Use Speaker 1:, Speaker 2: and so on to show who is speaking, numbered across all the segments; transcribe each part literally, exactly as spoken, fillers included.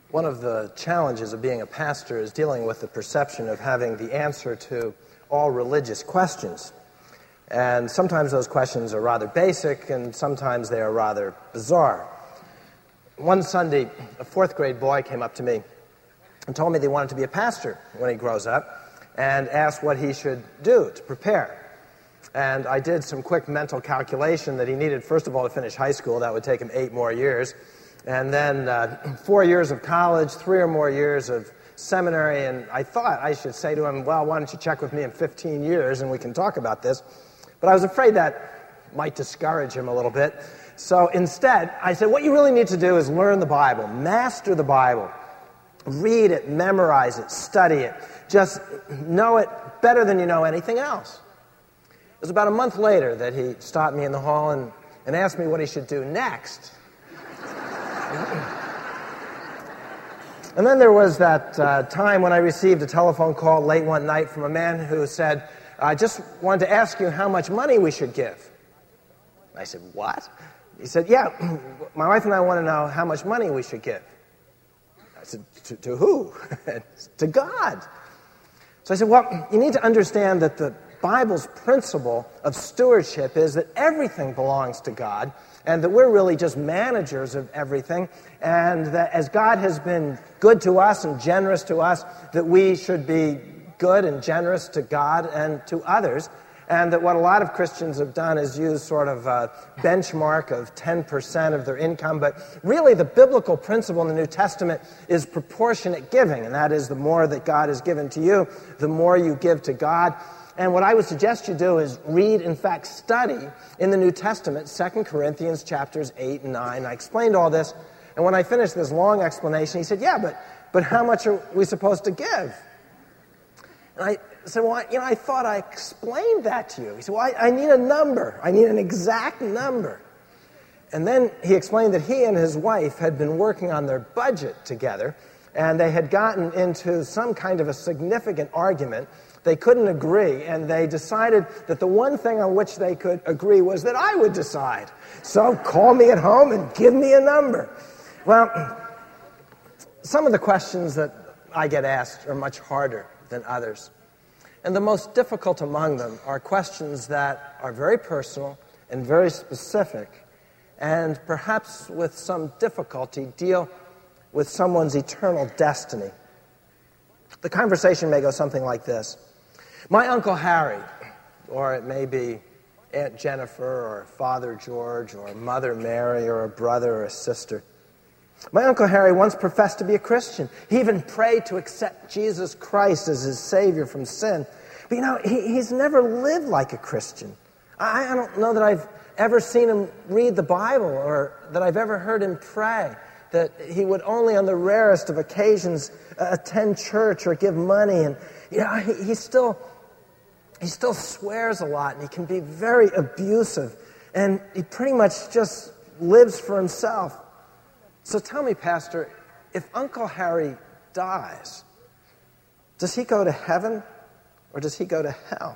Speaker 1: One of the challenges of being a pastor is dealing with the perception of having the answer to all religious questions. And sometimes those questions are rather basic, and sometimes they are rather bizarre. One Sunday, a fourth grade boy came up to me and told me that he wanted to be a pastor when he grows up, and asked what he should do to prepare. And I did some quick mental calculation that he needed, first of all, to finish high school. That would take him eight more years. And then uh, four years of college, three or more years of seminary, and I thought I should say to him, well, why don't you check with me in fifteen years and we can talk about this. But I was afraid that might discourage him a little bit. So instead, I said, what you really need to do is learn the Bible, master the Bible, read it, memorize it, study it. Just know it better than you know anything else. It was about a month later that he stopped me in the hall and, and asked me what he should do next. And then there was that uh, time when I received a telephone call late one night from a man who said, I just wanted to ask you how much money we should give. I said, what? He said, yeah, my wife and I want to know how much money we should give. I said, to, to who? To God. So I said, well, you need to understand that the Bible's principle of stewardship is that everything belongs to God, and that we're really just managers of everything, and that as God has been good to us and generous to us, that we should be good and generous to God and to others, and that what a lot of Christians have done is use sort of a benchmark of ten percent of their income, but really the biblical principle in the New Testament is proportionate giving, and that is the more that God has given to you, the more you give to God. And what I would suggest you do is read, in fact, study in the New Testament, Second Corinthians chapters eight and nine. I explained all this, and when I finished this long explanation, he said, yeah, but, but how much are we supposed to give? And I said, well, I, you know, I thought I explained that to you. He said, well, I, I need a number. I need an exact number. And then he explained that he and his wife had been working on their budget together, and they had gotten into some kind of a significant argument. They couldn't agree, and they decided that the one thing on which they could agree was that I would decide. So call me at home and give me a number. Well, some of the questions that I get asked are much harder than others. And the most difficult among them are questions that are very personal and very specific, and perhaps with some difficulty deal with someone's eternal destiny. The conversation may go something like this. My Uncle Harry, or it may be Aunt Jennifer, or Father George, or Mother Mary, or a brother or a sister. My Uncle Harry once professed to be a Christian. He even prayed to accept Jesus Christ as his Savior from sin. But you know, he, he's never lived like a Christian. I, I don't know that I've ever seen him read the Bible, or that I've ever heard him pray. That he would only on the rarest of occasions uh, attend church or give money. And you know, he, he still he still swears a lot, and he can be very abusive. And he pretty much just lives for himself. So tell me, Pastor, if Uncle Harry dies, does he go to heaven or does he go to hell?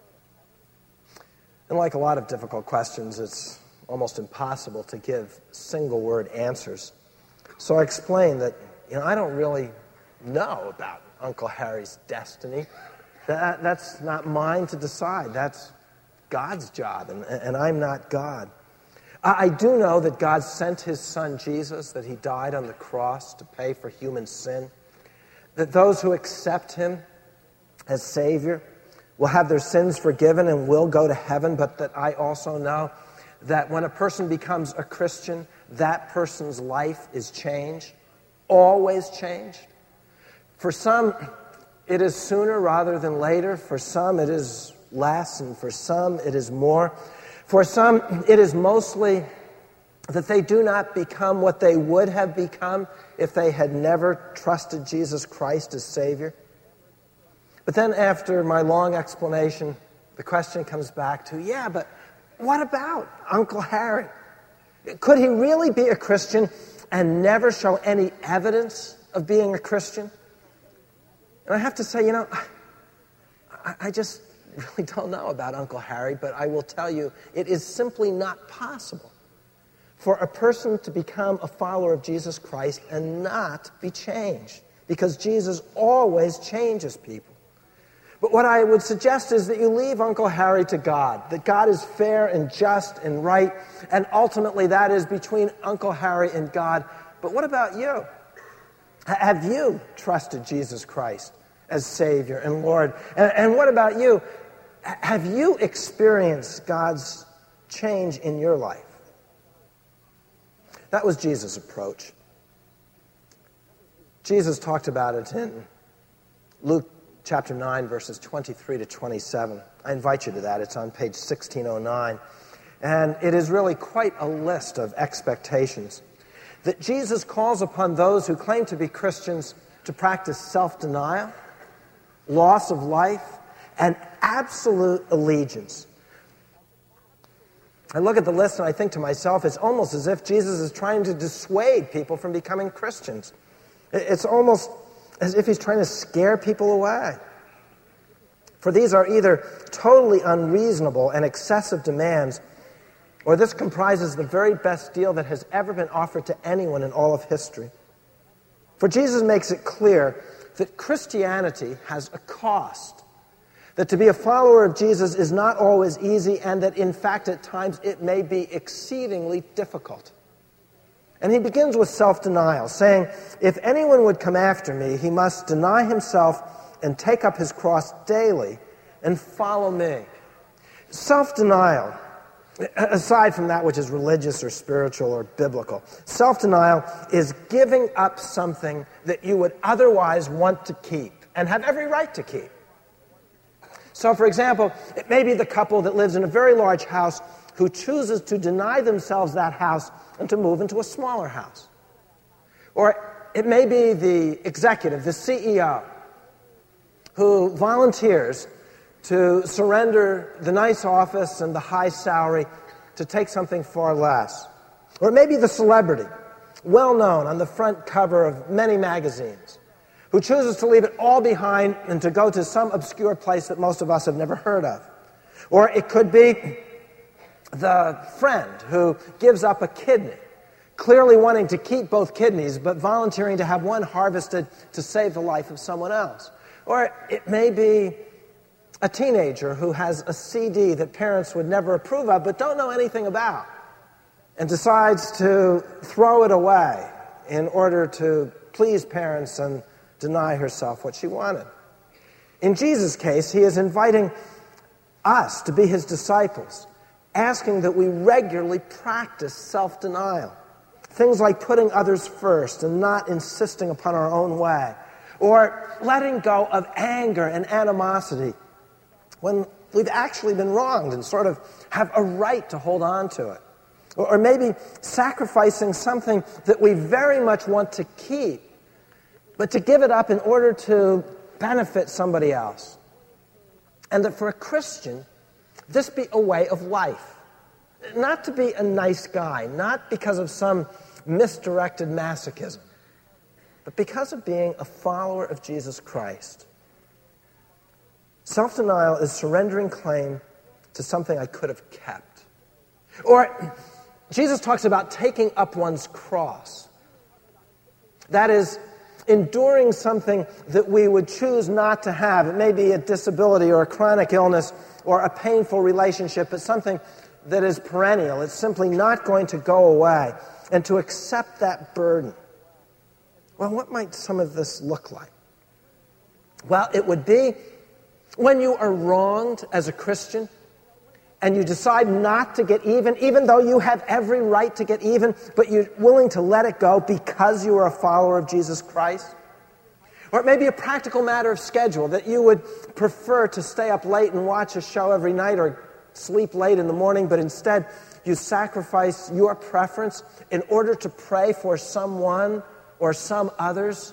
Speaker 1: And like a lot of difficult questions, it's almost impossible to give single-word answers. So I explained that, you know, I don't really know about Uncle Harry's destiny. That, that's not mine to decide. That's God's job, and, and I'm not God. I, I do know that God sent his son Jesus, that he died on the cross to pay for human sin, that those who accept him as Savior will have their sins forgiven and will go to heaven, but that I also know that when a person becomes a Christian, that person's life is changed, always changed. For some, it is sooner rather than later. For some, it is less, and for some, it is more. For some, it is mostly that they do not become what they would have become if they had never trusted Jesus Christ as Savior. But then after my long explanation, the question comes back to, yeah, but what about Uncle Harry? Could he really be a Christian and never show any evidence of being a Christian? And I have to say, you know, I, I just really don't know about Uncle Harry, but I will tell you, it is simply not possible for a person to become a follower of Jesus Christ and not be changed, because Jesus always changes people. But what I would suggest is that you leave Uncle Harry to God, that God is fair and just and right, and ultimately that is between Uncle Harry and God. But what about you? Have you trusted Jesus Christ as Savior and Lord? And, and what about you? Have you experienced God's change in your life? That was Jesus' approach. Jesus talked about it in Luke chapter nine, verses twenty-three to twenty-seven. I invite you to that. It's on page sixteen oh nine. And it is really quite a list of expectations that Jesus calls upon those who claim to be Christians to practice self-denial, loss of life, and absolute allegiance. I look at the list and I think to myself, it's almost as if Jesus is trying to dissuade people from becoming Christians. It's almost as if he's trying to scare people away. For these are either totally unreasonable and excessive demands, or this comprises the very best deal that has ever been offered to anyone in all of history. For Jesus makes it clear that Christianity has a cost, that to be a follower of Jesus is not always easy, and that in fact at times it may be exceedingly difficult. And he begins with self-denial, saying, if anyone would come after me, he must deny himself and take up his cross daily and follow me. Self-denial, aside from that which is religious or spiritual or biblical, self-denial is giving up something that you would otherwise want to keep and have every right to keep. So, for example, it may be the couple that lives in a very large house who chooses to deny themselves that house and to move into a smaller house. Or it may be the executive, the C E O, who volunteers to surrender the nice office and the high salary to take something far less. Or it may be the celebrity, well known on the front cover of many magazines, who chooses to leave it all behind and to go to some obscure place that most of us have never heard of. Or it could be the friend who gives up a kidney, clearly wanting to keep both kidneys, but volunteering to have one harvested to save the life of someone else. Or it may be a teenager who has a C D that parents would never approve of but don't know anything about, and decides to throw it away in order to please parents and deny herself what she wanted. In Jesus' case, he is inviting us to be his disciples, asking that we regularly practice self-denial. Things like putting others first and not insisting upon our own way, or letting go of anger and animosity when we've actually been wronged and sort of have a right to hold on to it. Or, or maybe sacrificing something that we very much want to keep, but to give it up in order to benefit somebody else. And that for a Christian, this be a way of life. Not to be a nice guy, not because of some misdirected masochism, but because of being a follower of Jesus Christ. Self-denial is surrendering claim to something I could have kept. Or Jesus talks about taking up one's cross. That is, enduring something that we would choose not to have. It may be a disability or a chronic illness or a painful relationship, but something that is perennial. It's simply not going to go away. And to accept that burden. Well, what might some of this look like? Well, it would be when you are wronged as a Christian and you decide not to get even, even though you have every right to get even, but you're willing to let it go because you are a follower of Jesus Christ. Or it may be a practical matter of schedule, that you would prefer to stay up late and watch a show every night or sleep late in the morning, but instead you sacrifice your preference in order to pray for someone or some others,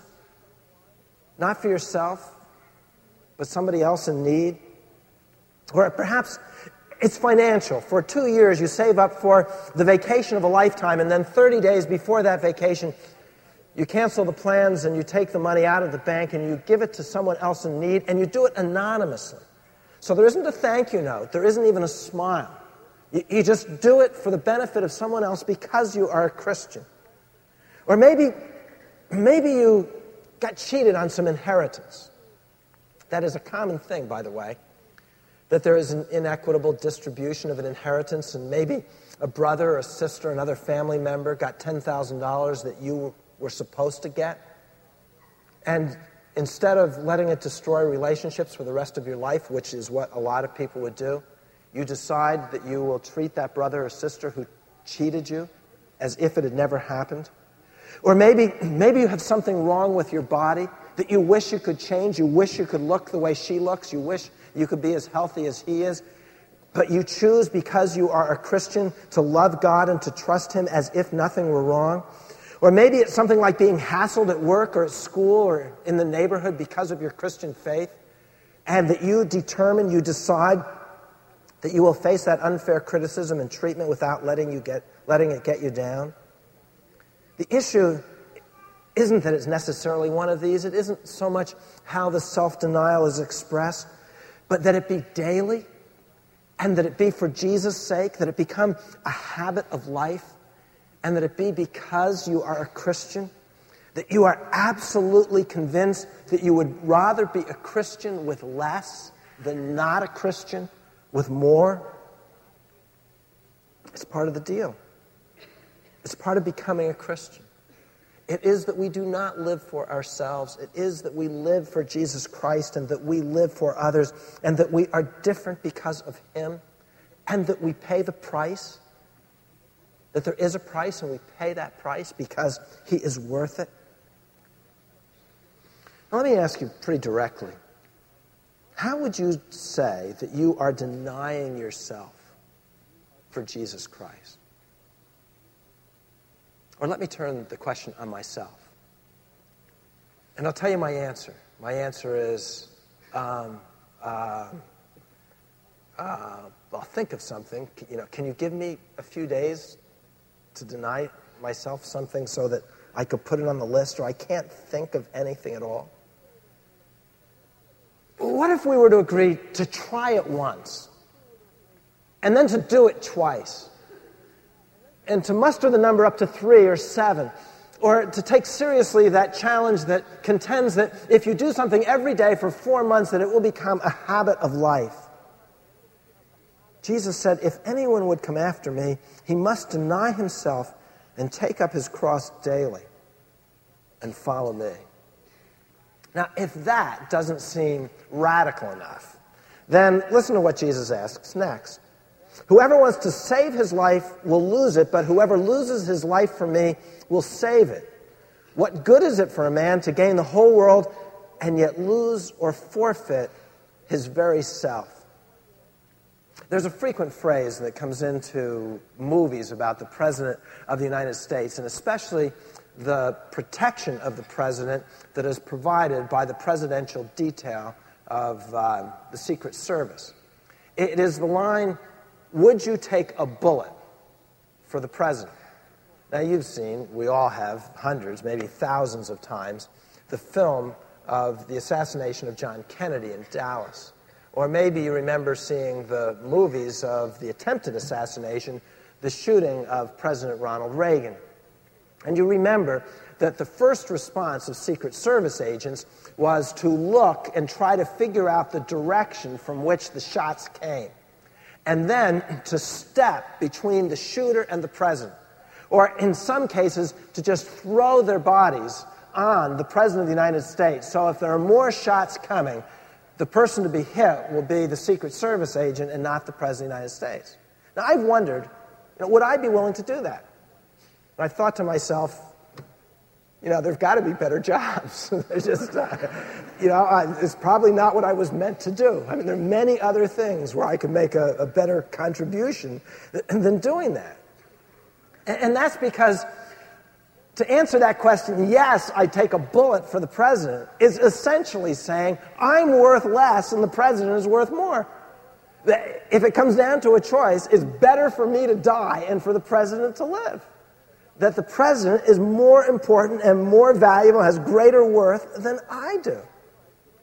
Speaker 1: not for yourself, but somebody else in need. Or perhaps it's financial. For two years you save up for the vacation of a lifetime, and then thirty days before that vacation, you cancel the plans and you take the money out of the bank and you give it to someone else in need, and you do it anonymously. So there isn't a thank you note. There isn't even a smile. You, you just do it for the benefit of someone else because you are a Christian. Or maybe, maybe you got cheated on some inheritance. That is a common thing, by the way, that there is an inequitable distribution of an inheritance, and maybe a brother or a sister, another family member got ten thousand dollars that you were supposed to get. And instead of letting it destroy relationships for the rest of your life, which is what a lot of people would do, you decide that you will treat that brother or sister who cheated you as if it had never happened. Or maybe, maybe you have something wrong with your body that you wish you could change. You wish you could look the way she looks. You wish you could be as healthy as he is. But you choose, because you are a Christian, to love God and to trust him as if nothing were wrong. Or maybe it's something like being hassled at work or at school or in the neighborhood because of your Christian faith, and that you determine, you decide that you will face that unfair criticism and treatment without letting you get, letting it get you down. The issue isn't that it's necessarily one of these. It isn't so much how the self-denial is expressed, but that it be daily, and that it be for Jesus' sake, that it become a habit of life, and that it be because you are a Christian, that you are absolutely convinced that you would rather be a Christian with less than not a Christian with more. It's part of the deal. It's part of becoming a Christian. It is that we do not live for ourselves. It is that we live for Jesus Christ, and that we live for others, and that we are different because of him, and that we pay the price, that there is a price, and we pay that price because he is worth it. Now, let me ask you pretty directly. How would you say that you are denying yourself for Jesus Christ? Or let me turn the question on myself. And I'll tell you my answer. My answer is, um, uh, uh, I'll think of something. You know, can you give me a few days to deny myself something so that I could put it on the list, or I can't think of anything at all? What if we were to agree to try it once, and then to do it twice, and to muster the number up to three or seven, or to take seriously that challenge that contends that if you do something every day for four months, that it will become a habit of life? Jesus said, if anyone would come after me, he must deny himself and take up his cross daily and follow me. Now, if that doesn't seem radical enough, then listen to what Jesus asks next. Whoever wants to save his life will lose it, but whoever loses his life for me will save it. What good is it for a man to gain the whole world and yet lose or forfeit his very self? There's a frequent phrase that comes into movies about the President of the United States, and especially the protection of the President that is provided by the presidential detail of uh, the Secret Service. It is the line, would you take a bullet for the President? Now, you've seen, we all have, hundreds, maybe thousands of times, the film of the assassination of John Kennedy in Dallas. Or maybe you remember seeing the movies of the attempted assassination, the shooting of President Ronald Reagan. And you remember that the first response of Secret Service agents was to look and try to figure out the direction from which the shots came, and then to step between the shooter and the president. Or in some cases, to just throw their bodies on the President of the United States. So if there are more shots coming, the person to be hit will be the Secret Service agent and not the President of the United States. Now, I've wondered, you know, would I be willing to do that? And I thought to myself, you know, there've got to be better jobs. There's just, uh, you know, I, it's probably not what I was meant to do. I mean, there are many other things where I could make a, a better contribution th- than doing that. And, and that's because to answer that question, yes, I take a bullet for the president, is essentially saying I'm worth less and the president is worth more. If it comes down to a choice, it's better for me to die and for the president to live. That the president is more important and more valuable, has greater worth than I do.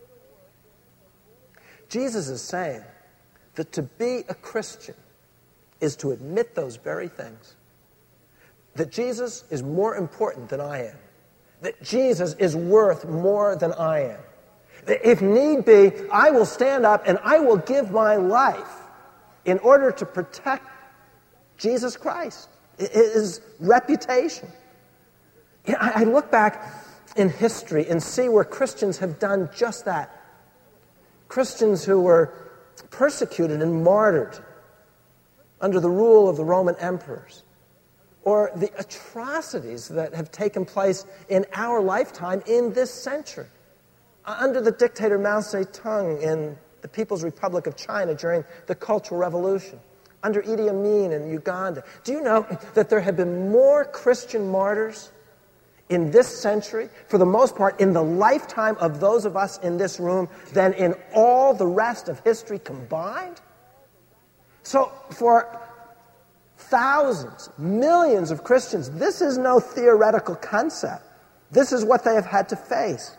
Speaker 1: Jesus is saying that to be a Christian is to admit those very things. That Jesus is more important than I am. That Jesus is worth more than I am. That if need be, I will stand up and I will give my life in order to protect Jesus Christ, his reputation. You know, I look back in history and see where Christians have done just that. Christians who were persecuted and martyred under the rule of the Roman emperors, or the atrocities that have taken place in our lifetime in this century, under the dictator Mao Zedong in the People's Republic of China during the Cultural Revolution, under Idi Amin in Uganda. Do you know that there have been more Christian martyrs in this century, for the most part, in the lifetime of those of us in this room, than in all the rest of history combined? So for thousands, millions of Christians, this is no theoretical concept. This is what they have had to face.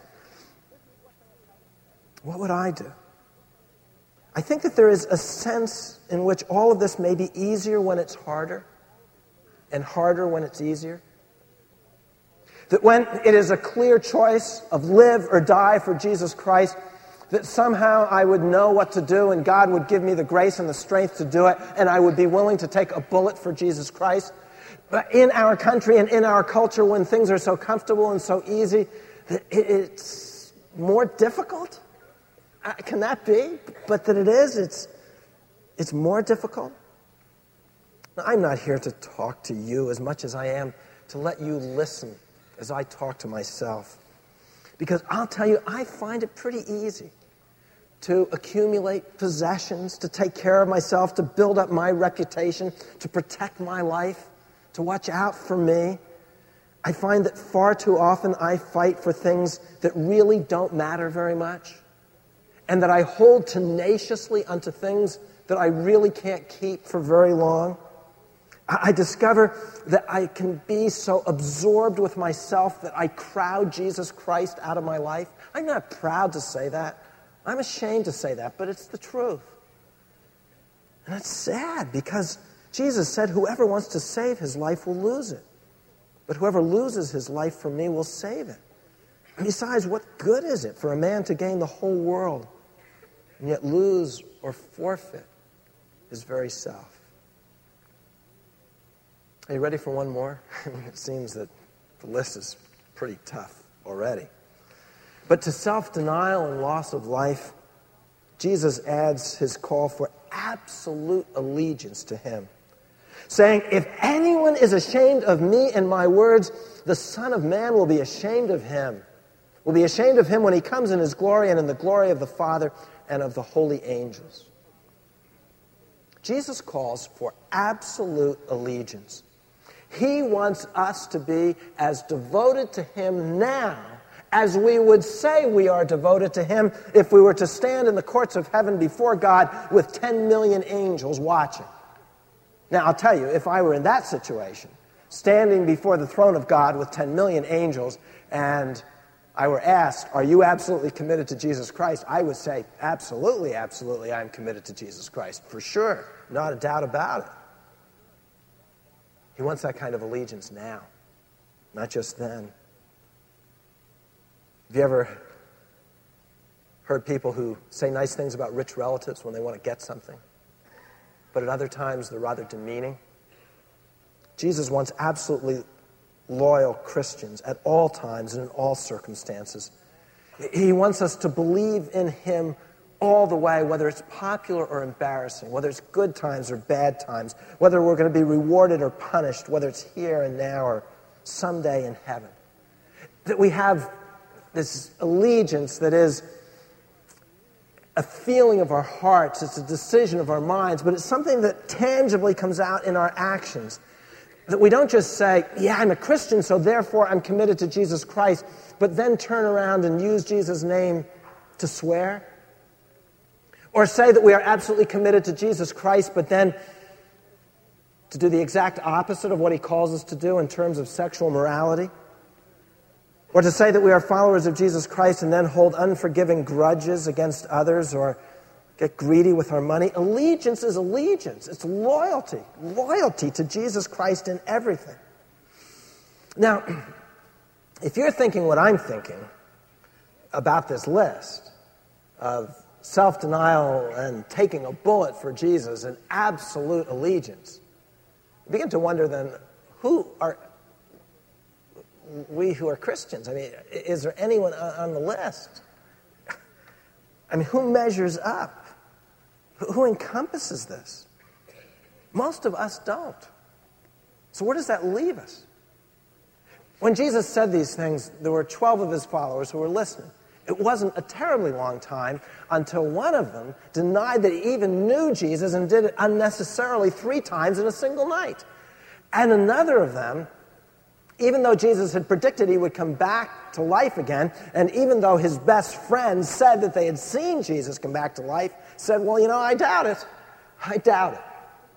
Speaker 1: What would I do? I think that there is a sense in which all of this may be easier when it's harder, and harder when it's easier. That when it is a clear choice of live or die for Jesus Christ, that somehow I would know what to do and God would give me the grace and the strength to do it, and I would be willing to take a bullet for Jesus Christ. But in our country and in our culture, when things are so comfortable and so easy, it's more difficult. Uh, can that be? But that it is, it's, it's more difficult. Now, I'm not here to talk to you as much as I am to let you listen as I talk to myself. Because I'll tell you, I find it pretty easy to accumulate possessions, to take care of myself, to build up my reputation, to protect my life, to watch out for me. I find that far too often I fight for things that really don't matter very much, and that I hold tenaciously onto things that I really can't keep for very long. I discover that I can be so absorbed with myself that I crowd Jesus Christ out of my life. I'm not proud to say that. I'm ashamed to say that, but it's the truth. And it's sad because Jesus said, whoever wants to save his life will lose it. But whoever loses his life for me will save it. And besides, what good is it for a man to gain the whole world and yet lose or forfeit his very self? Are you ready for one more? It seems that the list is pretty tough already. But to self-denial and loss of life, Jesus adds his call for absolute allegiance to him, saying, if anyone is ashamed of me and my words, the Son of Man will be ashamed of him. Will be ashamed of him when he comes in his glory and in the glory of the Father and of the holy angels. Jesus calls for absolute allegiance. He wants us to be as devoted to him now as we would say we are devoted to him if we were to stand in the courts of heaven before God with ten million angels watching. Now, I'll tell you, if I were in that situation, standing before the throne of God with ten million angels, and I were asked, are you absolutely committed to Jesus Christ? I would say, absolutely, absolutely, I'm committed to Jesus Christ. For sure, not a doubt about it. He wants that kind of allegiance now, not just then. Have you ever heard people who say nice things about rich relatives when they want to get something, but at other times they're rather demeaning? Jesus wants absolutely loyal Christians at all times and in all circumstances. He wants us to believe in him all the way, whether it's popular or embarrassing, whether it's good times or bad times, whether we're going to be rewarded or punished, whether it's here and now or someday in heaven. That we have this allegiance that is a feeling of our hearts, it's a decision of our minds, but it's something that tangibly comes out in our actions. That we don't just say, yeah, I'm a Christian, so therefore I'm committed to Jesus Christ, but then turn around and use Jesus' name to swear. Or say that we are absolutely committed to Jesus Christ, but then to do the exact opposite of what he calls us to do in terms of sexual morality. Or to say that we are followers of Jesus Christ and then hold unforgiving grudges against others, or get greedy with our money. Allegiance is allegiance. It's loyalty. Loyalty to Jesus Christ in everything. Now, if you're thinking what I'm thinking about this list of self-denial and taking a bullet for Jesus and absolute allegiance, you begin to wonder then, who are we who are Christians? I mean, is there anyone on the list? I mean, who measures up? Who encompasses this? Most of us don't. So where does that leave us? When Jesus said these things, there were twelve of his followers who were listening. It wasn't a terribly long time until one of them denied that he even knew Jesus and did it unnecessarily three times in a single night. And another of them, even though Jesus had predicted he would come back to life again, and even though his best friends said that they had seen Jesus come back to life, said, well, you know, I doubt it. I doubt it.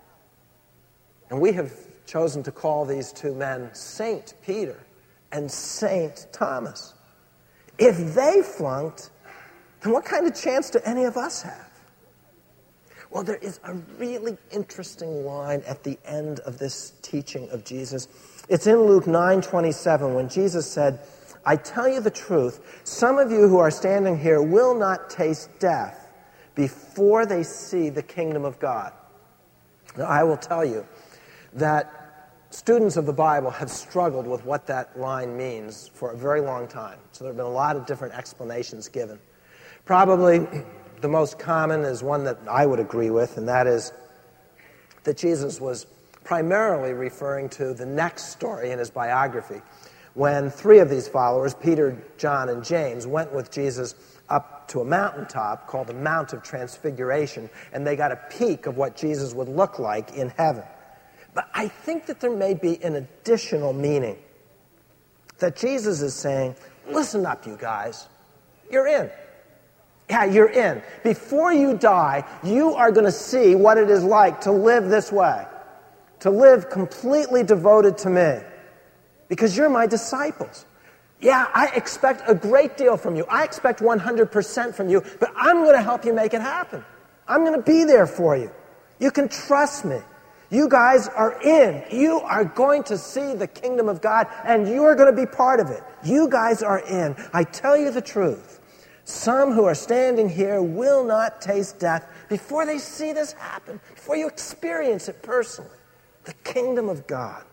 Speaker 1: And we have chosen to call these two men Saint Peter and Saint Thomas. If they flunked, then what kind of chance do any of us have? Well, there is a really interesting line at the end of this teaching of Jesus. It's in Luke nine twenty-seven when Jesus said, I tell you the truth, some of you who are standing here will not taste death before they see the kingdom of God. Now, I will tell you that students of the Bible have struggled with what that line means for a very long time. So there have been a lot of different explanations given. Probably the most common is one that I would agree with, and that is that Jesus was primarily referring to the next story in his biography, when three of these followers, Peter, John, and James, went with Jesus up to a mountaintop called the Mount of Transfiguration, and they got a peek of what Jesus would look like in heaven. But I think that there may be an additional meaning, that Jesus is saying, listen up, you guys. You're in. Yeah, you're in. Before you die, you are going to see what it is like to live this way, to live completely devoted to me, because you're my disciples. Yeah, I expect a great deal from you. I expect one hundred percent from you, but I'm going to help you make it happen. I'm going to be there for you. You can trust me. You guys are in. You are going to see the kingdom of God, and you are going to be part of it. You guys are in. I tell you the truth. Some who are standing here will not taste death before they see this happen, before you experience it personally. The kingdom of God.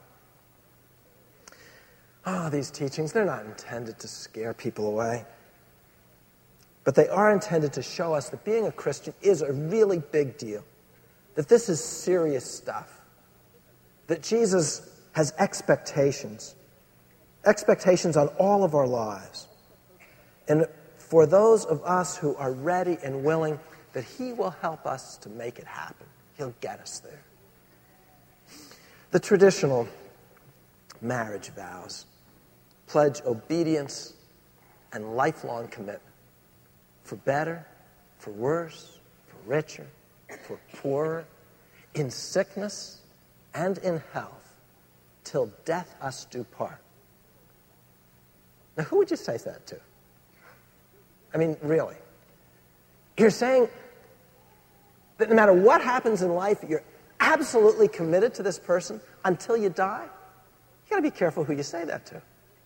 Speaker 1: Oh, these teachings, they're not intended to scare people away. But they are intended to show us that being a Christian is a really big deal. That this is serious stuff. That Jesus has expectations. Expectations on all of our lives. And for those of us who are ready and willing, that he will help us to make it happen. He'll get us there. The traditional marriage vows pledge obedience and lifelong commitment. For better, for worse, for richer, for poorer, in sickness and in health, till death us do part. Now, who would you say that to? I mean, really. You're saying that no matter what happens in life, you're absolutely committed to this person until you die? You got to be careful who you say that to.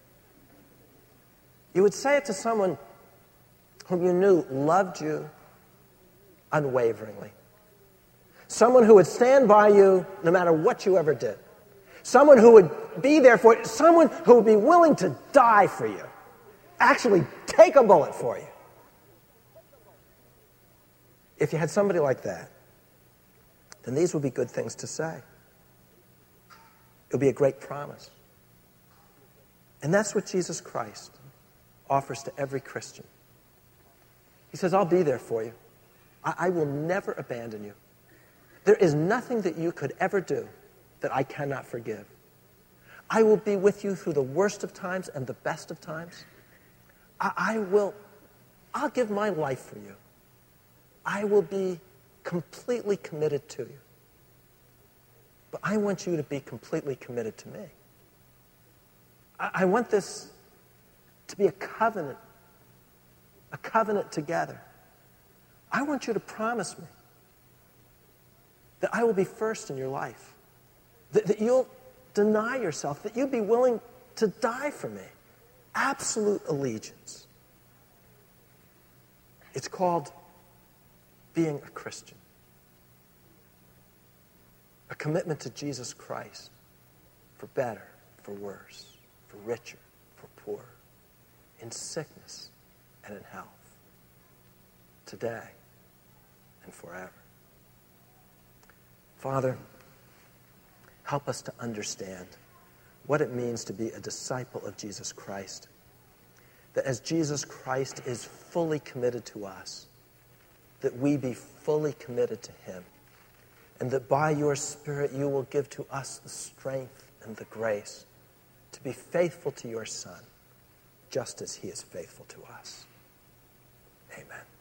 Speaker 1: You would say it to someone whom you knew loved you unwaveringly. Someone who would stand by you no matter what you ever did. Someone who would be there for you. Someone who would be willing to die for you. Actually take a bullet for you. If you had somebody like that, then these would be good things to say. It would be a great promise. And that's what Jesus Christ offers to every Christian. He says, I'll be there for you. I, I will never abandon you. There is nothing that you could ever do that I cannot forgive. I will be with you through the worst of times and the best of times. I, I will, I'll give my life for you. I will be completely committed to you. But I want you to be completely committed to me. I, I want this to be a covenant, a covenant together. I want you to promise me that I will be first in your life, that, that you'll deny yourself, that you'll be willing to die for me. Absolute allegiance. It's called being a Christian. A commitment to Jesus Christ for better, for worse, for richer, for poorer, in sickness and in health, today and forever. Father, help us to understand what it means to be a disciple of Jesus Christ. That as Jesus Christ is fully committed to us, that we be fully committed to him. And that by your Spirit you will give to us the strength and the grace to be faithful to your Son, just as he is faithful to us. Amen.